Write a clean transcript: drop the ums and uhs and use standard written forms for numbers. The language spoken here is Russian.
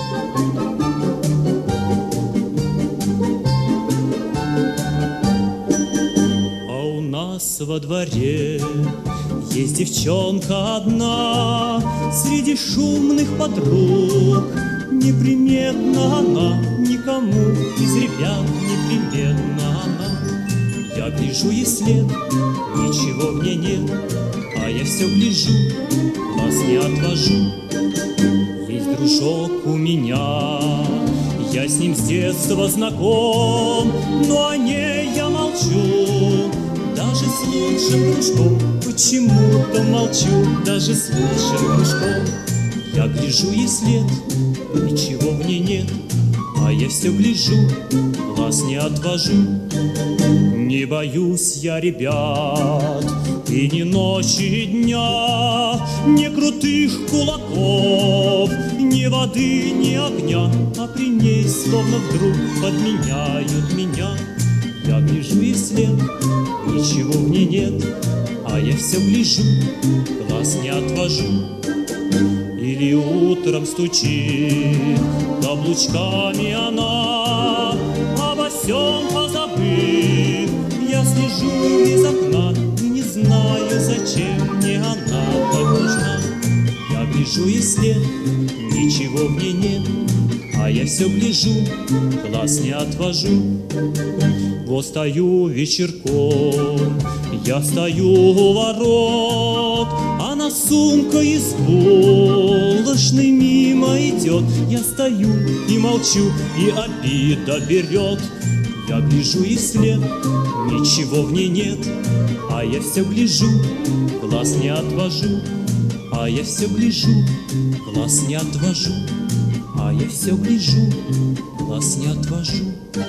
Во дворе есть девчонка одна, среди шумных подруг. Неприметна она никому, из ребят неприметна она. Я гляжу ей след, ничего в ней нет, а я все гляжу, глаз не отвожу. Есть дружок у меня, я с ним с детства знаком, но о ней я молчу. Даже с лучшим дружком почему-то молчу, даже с лучшим дружком. Я гляжу ей след, ничего в ней нет, а я все гляжу, глаз не отвожу. Не боюсь я ребят, и ни ночи, и дня, ни крутых кулаков, ни воды, ни огня, а при ней словно вдруг подменяют меня. Я гляжу ей след, ничего в ней нет, а я все гляжу, глаз не отвожу. Или утром стучит каблучками она, обо всем позабыв. Я слежу из окна и не знаю, зачем мне она так нужна. Я гляжу ей след, ничего в ней нет, а я все гляжу, глаз не отвожу. Вот стою вечерком, я стою у ворот, она сумкой из булочной мимо идет. Я стою и молчу, и обида берет. Я гляжу ей след, ничего в ней нет, а я все гляжу, глаз не отвожу. А я все гляжу, глаз не отвожу. А я все гляжу, глаз не отвожу.